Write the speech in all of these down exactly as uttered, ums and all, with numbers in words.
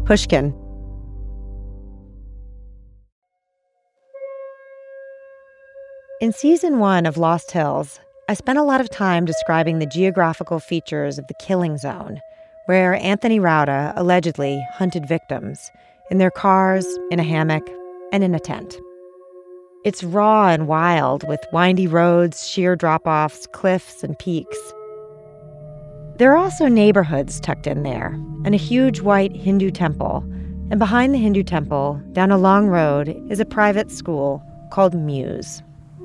Pushkin. In season one of Lost Hills, I spent a lot of time describing the geographical features of the killing zone, where Anthony Rauda allegedly hunted victims in their cars, in a hammock, and in a tent. It's raw and wild, with windy roads, sheer drop-offs, cliffs, and peaks. There are also neighborhoods tucked in there, and a huge white Hindu temple. And behind the Hindu temple, down a long road, is a private school called Muse.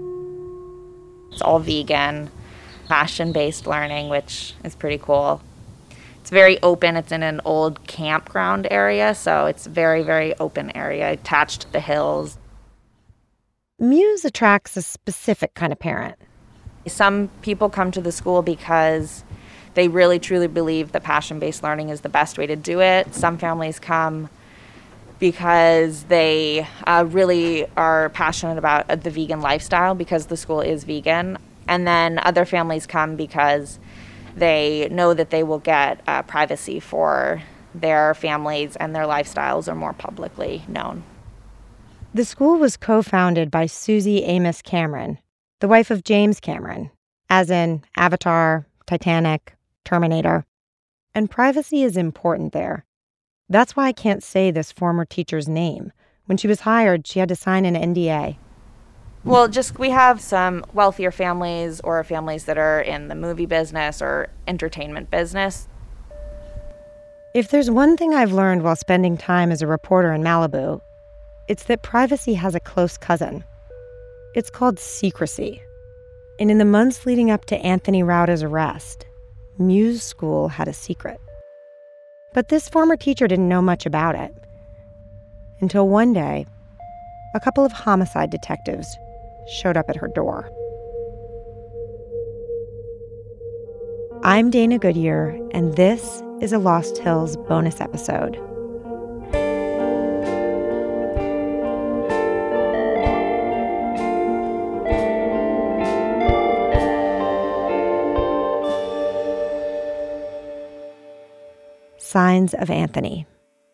It's all vegan, passion-based learning, which is pretty cool. It's very open. It's in an old campground area, so it's very, very open area attached to the hills. Muse attracts a specific kind of parent. Some people come to the school because they really, truly believe that passion-based learning is the best way to do it. Some families come because they uh, really are passionate about uh, the vegan lifestyle because the school is vegan. And then other families come because they know that they will get uh, privacy for their families and their lifestyles are more publicly known. The school was co-founded by Susie Amos Cameron, the wife of James Cameron, as in Avatar, Titanic, Terminator. And privacy is important there. That's why I can't say this former teacher's name. When she was hired, she had to sign an N D A. Well, just we have some wealthier families or families that are in the movie business or entertainment business. If there's one thing I've learned while spending time as a reporter in Malibu, it's that privacy has a close cousin. It's called secrecy. And in the months leading up to Anthony Rauda's arrest, Muse School had a secret. But this former teacher didn't know much about it. Until one day, a couple of homicide detectives showed up at her door. I'm Dana Goodyear, and this is a Lost Hills bonus episode. Signs of Anthony.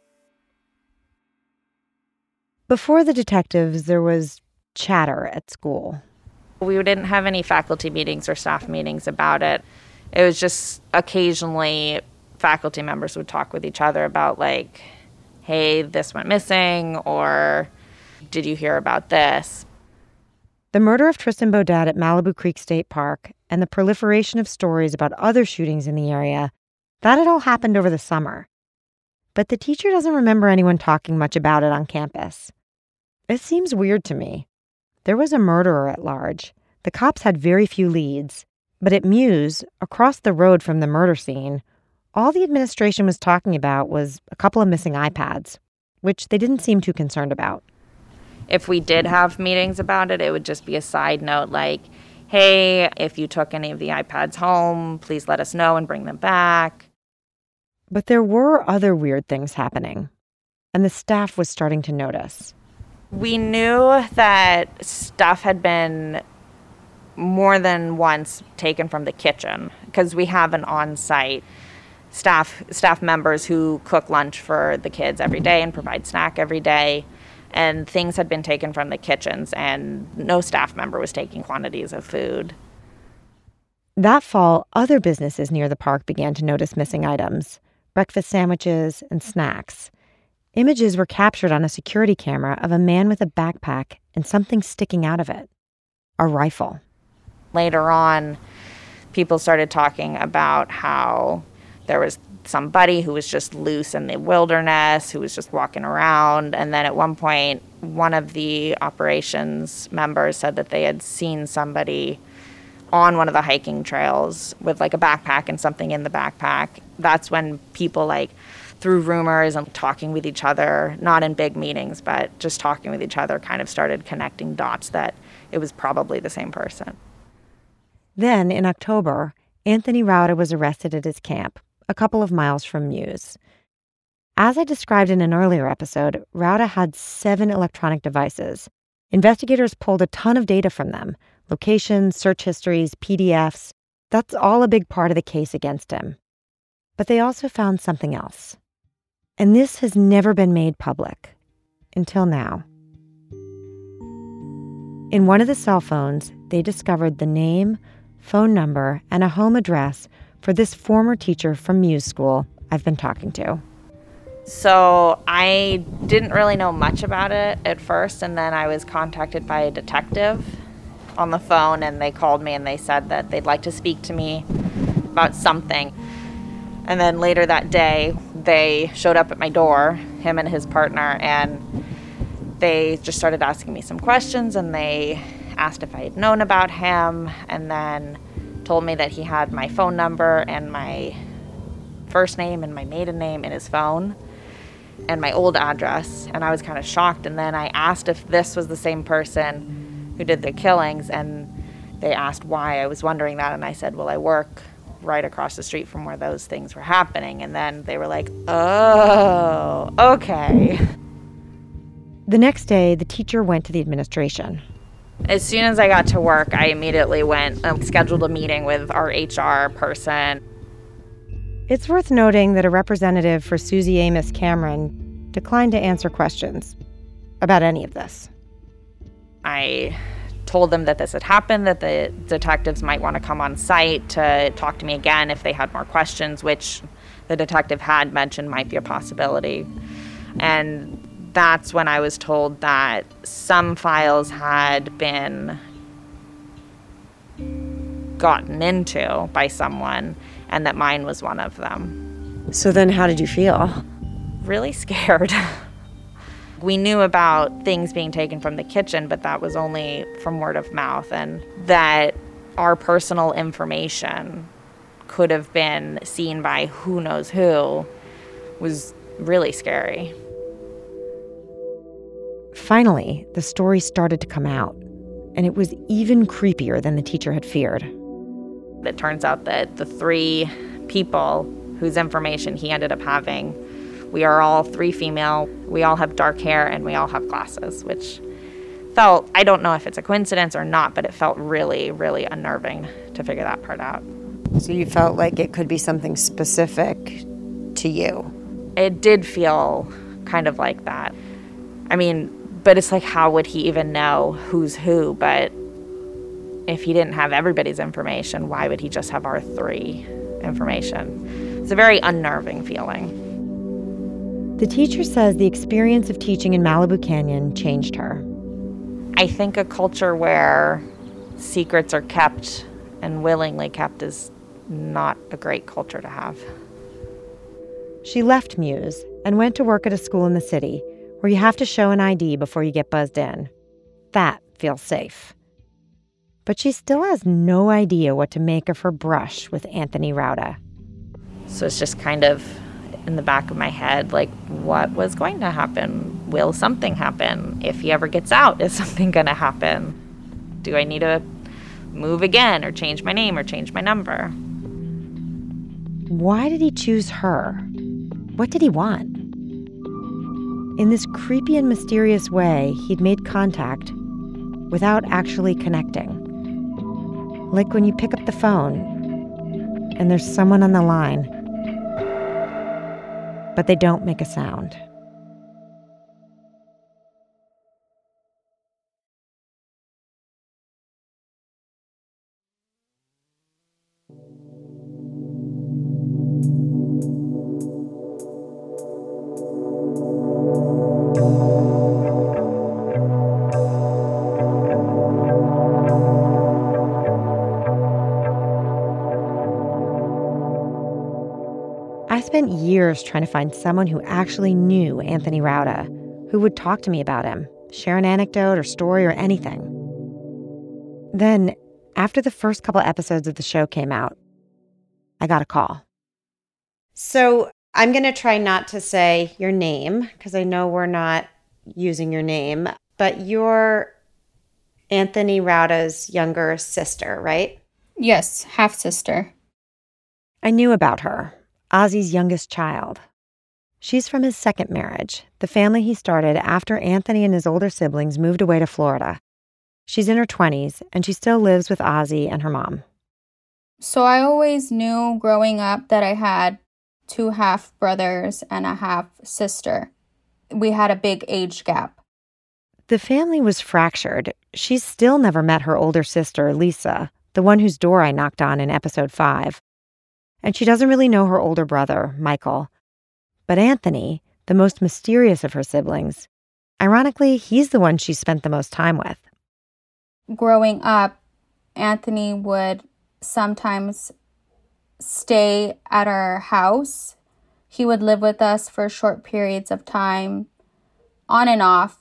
Before the detectives, there was chatter at school. We didn't have any faculty meetings or staff meetings about it. It was just occasionally faculty members would talk with each other about like, hey, this went missing, or did you hear about this? The murder of Tristan Beaudette at Malibu Creek State Park and the proliferation of stories about other shootings in the area, that had all happened over the summer. But the teacher doesn't remember anyone talking much about it on campus. It seems weird to me. There was a murderer at large. The cops had very few leads. But at Muse, across the road from the murder scene, all the administration was talking about was a couple of missing iPads, which they didn't seem too concerned about. If we did have meetings about it, it would just be a side note like, hey, if you took any of the iPads home, please let us know and bring them back. But there were other weird things happening, and the staff was starting to notice. We knew that stuff had been more than once taken from the kitchen because we have an on-site staff staff members who cook lunch for the kids every day and provide snack every day, and things had been taken from the kitchens and no staff member was taking quantities of food. That fall, other businesses near the park began to notice missing items, breakfast sandwiches and snacks. Images were captured on a security camera of a man with a backpack and something sticking out of it, a rifle. Later on, people started talking about how there was somebody who was just loose in the wilderness, who was just walking around. And then at one point, one of the operations members said that they had seen somebody on one of the hiking trails with like a backpack and something in the backpack. That's when people like through rumors and talking with each other, not in big meetings, but just talking with each other, kind of started connecting dots that it was probably the same person. Then, in October, Anthony Rauda was arrested at his camp, a couple of miles from Muse. As I described in an earlier episode, Rauda had seven electronic devices. Investigators pulled a ton of data from them, locations, search histories, P D Fs. That's all a big part of the case against him. But they also found something else. And this has never been made public. Until now. In one of the cell phones, they discovered the name, phone number, and a home address for this former teacher from Muse School I've been talking to. So I didn't really know much about it at first, and then I was contacted by a detective on the phone, and they called me and they said that they'd like to speak to me about something. And then later that day, they showed up at my door, him and his partner, and they just started asking me some questions, and they asked if I had known about him, and then told me that he had my phone number and my first name and my maiden name in his phone and my old address. And I was kind of shocked, and then I asked if this was the same person who did the killings, and they asked why I was wondering that, and I said, well, I work right across the street from where those things were happening. And then they were like, oh, okay. The next day, the teacher went to the administration. As soon as I got to work, I immediately went and scheduled a meeting with our H R person. It's worth noting that a representative for Susie Amos Cameron declined to answer questions about any of this. I told them that this had happened, that the detectives might want to come on site to talk to me again if they had more questions, which the detective had mentioned might be a possibility. And that's when I was told that some files had been gotten into by someone, and that mine was one of them. So then how did you feel? Really scared. We knew about things being taken from the kitchen, but that was only from word of mouth, and that our personal information could have been seen by who knows who was really scary. Finally, the story started to come out, and it was even creepier than the teacher had feared. It turns out that the three people whose information he ended up having, we are all three female, we all have dark hair, and we all have glasses, which felt, I don't know if it's a coincidence or not, but it felt really, really unnerving to figure that part out. So you felt like it could be something specific to you? It did feel kind of like that. I mean, but it's like, how would he even know who's who? But if he didn't have everybody's information, why would he just have our three information? It's a very unnerving feeling. The teacher says the experience of teaching in Malibu Canyon changed her. I think a culture where secrets are kept and willingly kept is not a great culture to have. She left Muse and went to work at a school in the city where you have to show an I D before you get buzzed in. That feels safe. But she still has no idea what to make of her brush with Anthony Rauda. So it's just kind of in the back of my head, like, what was going to happen? Will something happen? If he ever gets out, is something going to happen? Do I need to move again or change my name or change my number? Why did he choose her? What did he want? In this creepy and mysterious way, he'd made contact without actually connecting. Like when you pick up the phone and there's someone on the line, but they don't make a sound. I spent years trying to find someone who actually knew Anthony Rauda, who would talk to me about him, share an anecdote or story or anything. Then, after the first couple episodes of the show came out, I got a call. So I'm going to try not to say your name, because I know we're not using your name, but you're Anthony Rauda's younger sister, right? Yes, half-sister. I knew about her. Ozzy's youngest child. She's from his second marriage, the family he started after Anthony and his older siblings moved away to Florida. She's in her twenties, and she still lives with Ozzy and her mom. So I always knew growing up that I had two half brothers and a half sister. We had a big age gap. The family was fractured. She's still never met her older sister, Lisa, the one whose door I knocked on in episode five. And she doesn't really know her older brother, Michael. But Anthony, the most mysterious of her siblings, ironically, he's the one she spent the most time with. Growing up, Anthony would sometimes stay at our house. He would live with us for short periods of time, on and off.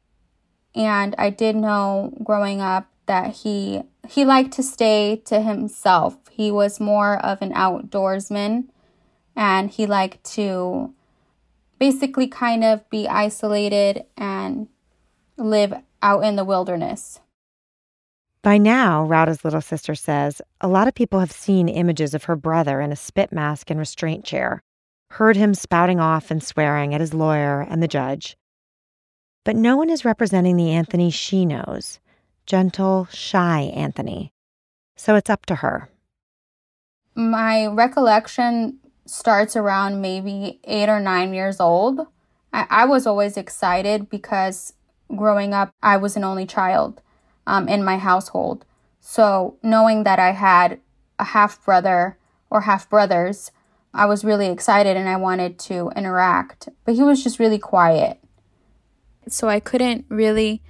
And I did know growing up that he he liked to stay to himself. He was more of an outdoorsman, and he liked to basically kind of be isolated and live out in the wilderness. By now, Rauda's little sister says, a lot of people have seen images of her brother in a spit mask and restraint chair, heard him spouting off and swearing at his lawyer and the judge. But no one is representing the Anthony she knows, gentle, shy Anthony. So it's up to her. My recollection starts around maybe eight or nine years old. I, I was always excited because growing up, I was an only child um, in my household. So knowing that I had a half brother or half brothers, I was really excited and I wanted to interact. But he was just really quiet. So I couldn't really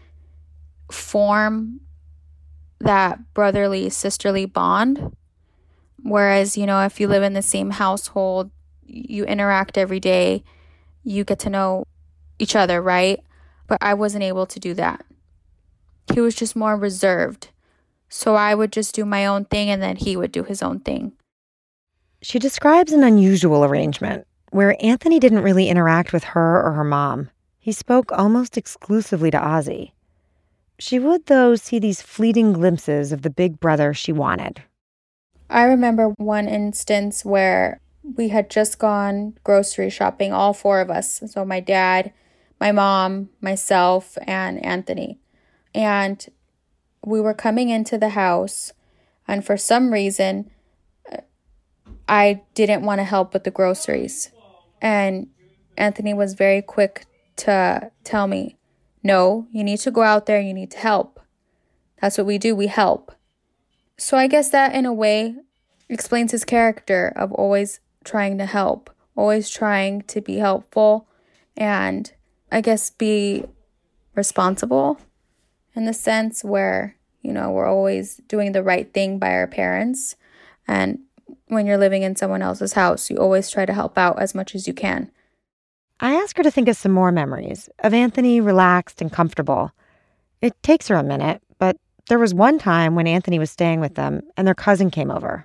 form that brotherly, sisterly bond. Whereas, you know, if you live in the same household, you interact every day, you get to know each other, right? But I wasn't able to do that. He was just more reserved. So I would just do my own thing and then he would do his own thing. She describes an unusual arrangement where Anthony didn't really interact with her or her mom. He spoke almost exclusively to Ozzy. She would, though, see these fleeting glimpses of the big brother she wanted. I remember one instance where we had just gone grocery shopping, all four of us. So my dad, my mom, myself, and Anthony. And we were coming into the house, and for some reason, I didn't want to help with the groceries. And Anthony was very quick to tell me, no, you need to go out there, you need to help. That's what we do, we help. So I guess that in a way explains his character of always trying to help, always trying to be helpful, and I guess be responsible in the sense where, you know, we're always doing the right thing by our parents. And when you're living in someone else's house, you always try to help out as much as you can. I ask her to think of some more memories of Anthony relaxed and comfortable. It takes her a minute, but there was one time when Anthony was staying with them and their cousin came over.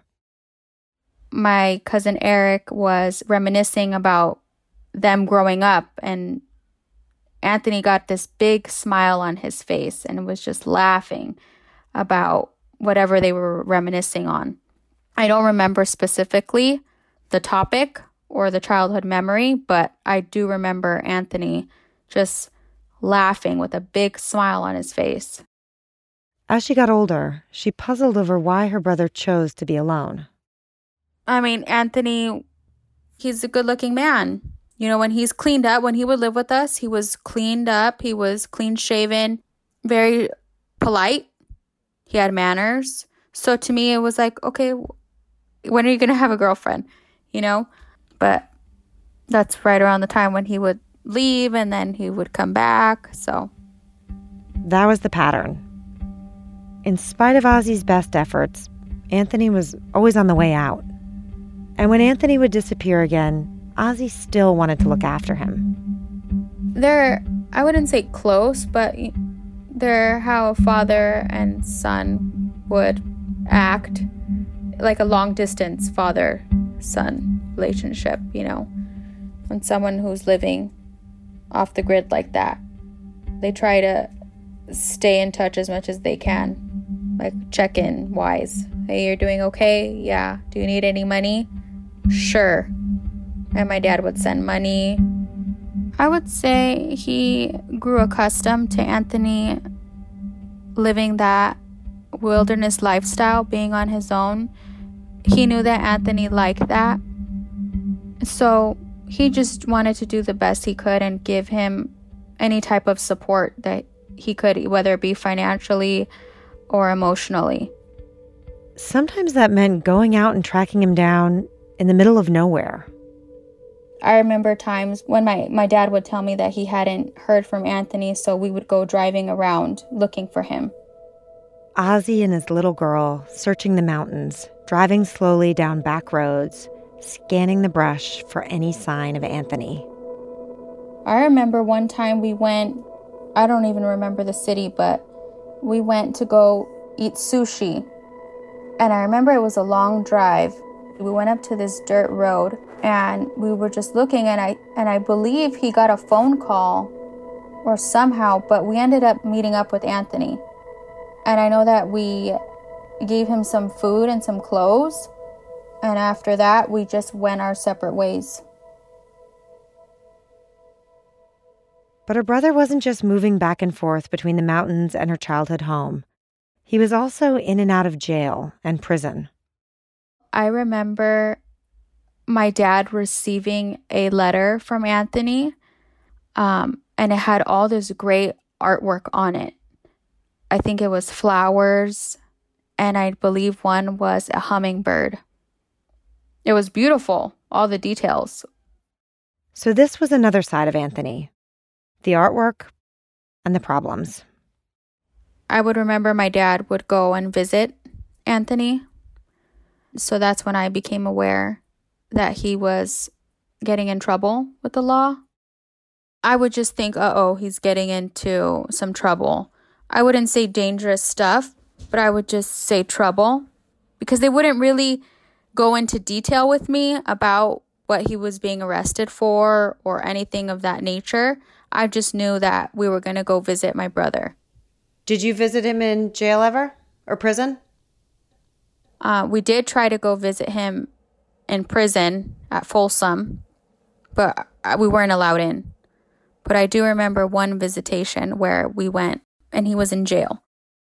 My cousin Eric was reminiscing about them growing up, and Anthony got this big smile on his face and was just laughing about whatever they were reminiscing on. I don't remember specifically the topic or the childhood memory, but I do remember Anthony just laughing with a big smile on his face. As she got older, she puzzled over why her brother chose to be alone. I mean, Anthony, he's a good-looking man. You know, when he's cleaned up, when he would live with us, he was cleaned up, he was clean-shaven, very polite. He had manners. So to me, it was like, okay, when are you going to have a girlfriend? You know? But that's right around the time when he would leave and then he would come back, so. That was the pattern. In spite of Ozzy's best efforts, Anthony was always on the way out. And when Anthony would disappear again, Ozzy still wanted to look after him. They're, I wouldn't say close, but they're how a father and son would act, like a long-distance father-son relationship, you know, when someone who's living off the grid like that, they try to stay in touch as much as they can, like check-in wise. Hey, you're doing okay? Yeah. Do you need any money? Sure. And my dad would send money. I would say he grew accustomed to Anthony living that wilderness lifestyle, being on his own. He knew that Anthony liked that. So he just wanted to do the best he could and give him any type of support that he could, whether it be financially or emotionally. Sometimes that meant going out and tracking him down in the middle of nowhere. I remember times when my, my dad would tell me that he hadn't heard from Anthony, so we would go driving around looking for him. Ozzy and his little girl searching the mountains, driving slowly down back roads, scanning the brush for any sign of Anthony. I remember one time we went, I don't even remember the city, but we went to go eat sushi. And I remember it was a long drive. We went up to this dirt road and we were just looking, and I and I believe he got a phone call or somehow, but we ended up meeting up with Anthony. And I know that we gave him some food and some clothes. And after that, we just went our separate ways. But her brother wasn't just moving back and forth between the mountains and her childhood home. He was also in and out of jail and prison. I remember my dad receiving a letter from Anthony, um, and it had all this great artwork on it. I think it was flowers, and I believe one was a hummingbird. It was beautiful, all the details. So this was another side of Anthony. The artwork and the problems. I would remember my dad would go and visit Anthony. So that's when I became aware that he was getting in trouble with the law. I would just think, uh-oh, he's getting into some trouble. I wouldn't say dangerous stuff, but I would just say trouble, because they wouldn't really go into detail with me about what he was being arrested for or anything of that nature. I just knew that we were going to go visit my brother. Did you visit him in jail ever? Or prison? Uh, we did try to go visit him in prison at Folsom, but we weren't allowed in. But I do remember one visitation where we went and he was in jail.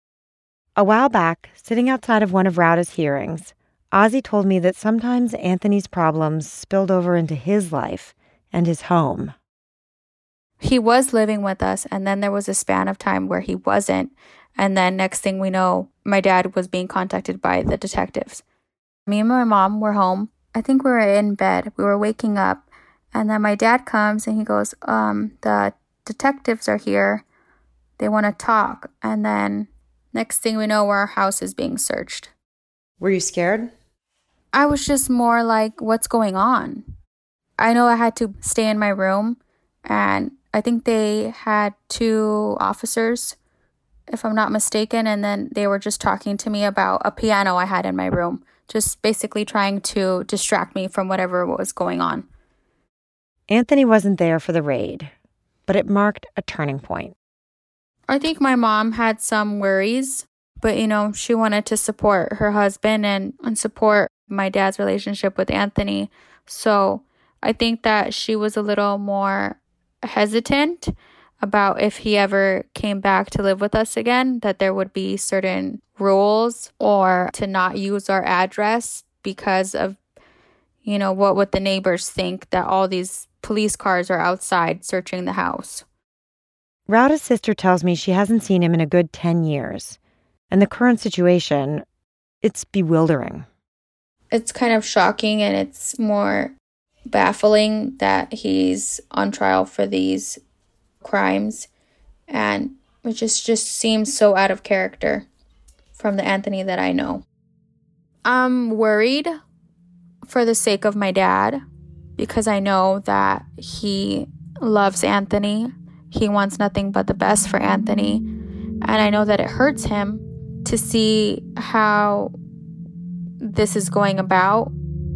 A while back, sitting outside of one of Rauda's hearings, Ozzy told me that sometimes Anthony's problems spilled over into his life and his home. He was living with us, and then there was a span of time where he wasn't. And then next thing we know, my dad was being contacted by the detectives. Me and my mom were home. I think we were in bed. We were waking up. And then my dad comes and he goes, um, the detectives are here. They want to talk. And then next thing we know, our house is being searched. Were you scared? I was just more like, what's going on? I know I had to stay in my room, and I think they had two officers, if I'm not mistaken, and then they were just talking to me about a piano I had in my room, just basically trying to distract me from whatever was going on. Anthony wasn't there for the raid, but it marked a turning point. I think my mom had some worries, but, you know, she wanted to support her husband and, and support my dad's relationship with Anthony. So I think that she was a little more hesitant about if he ever came back to live with us again, that there would be certain rules, or to not use our address because of, you know, what would the neighbors think that all these police cars are outside searching the house. Rauda's sister tells me she hasn't seen him in a good ten years. And the current situation, it's bewildering. It's kind of shocking, and it's more baffling that he's on trial for these crimes, and it just just seems so out of character from the Anthony that I know. I'm worried for the sake of my dad, because I know that he loves Anthony. He wants nothing but the best for Anthony, and I know that it hurts him to see how this is going about.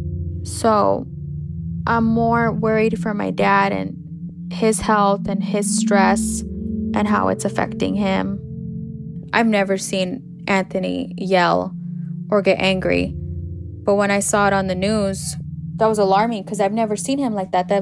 So I'm more worried for my dad and his health and his stress and how it's affecting him. I've never seen Anthony yell or get angry, but when I saw it on the news, that was alarming, because I've never seen him like that. That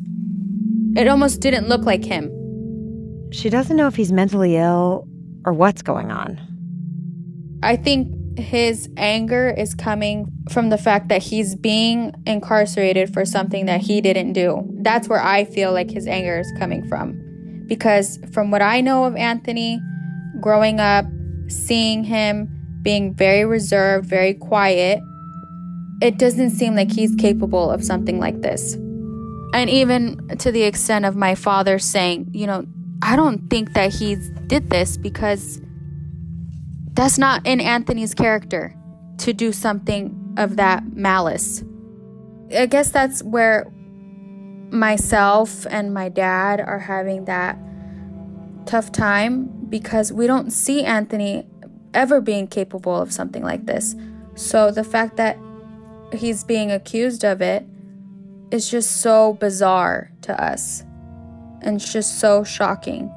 it almost didn't look like him. She doesn't know if he's mentally ill or what's going on. I think his anger is coming from the fact that he's being incarcerated for something that he didn't do. That's where I feel like his anger is coming from. Because from what I know of Anthony, growing up, seeing him being very reserved, very quiet, it doesn't seem like he's capable of something like this. And even to the extent of my father saying, you know, I don't think that he did this because that's not in Anthony's character to do something of that malice. I guess that's where myself and my dad are having that tough time, because we don't see Anthony ever being capable of something like this. So the fact that he's being accused of it is just so bizarre to us, and it's just so shocking.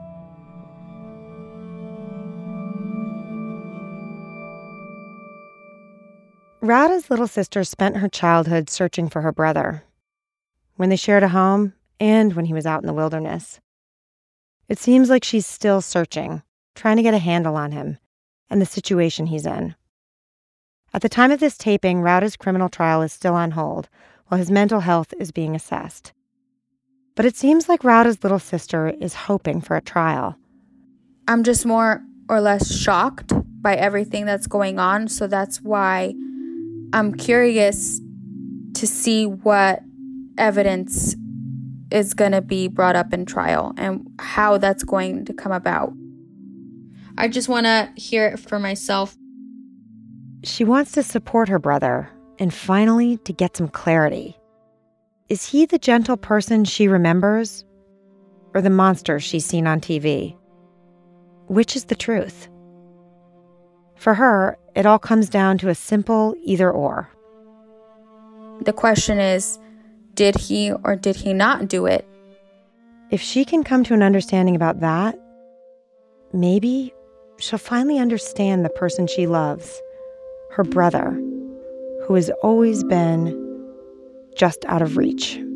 Rauda's little sister spent her childhood searching for her brother, when they shared a home and when he was out in the wilderness. It seems like she's still searching, trying to get a handle on him and the situation he's in. At the time of this taping, Rauda's criminal trial is still on hold, while his mental health is being assessed. But it seems like Rauda's little sister is hoping for a trial. I'm just more or less shocked by everything that's going on, so that's why I'm curious to see what evidence is going to be brought up in trial and how that's going to come about. I just want to hear it for myself. She wants to support her brother and finally to get some clarity. Is he the gentle person she remembers, or the monster she's seen on T V? Which is the truth? For her, it all comes down to a simple either-or. The question is, did he or did he not do it? If she can come to an understanding about that, maybe she'll finally understand the person she loves, her brother, who has always been just out of reach.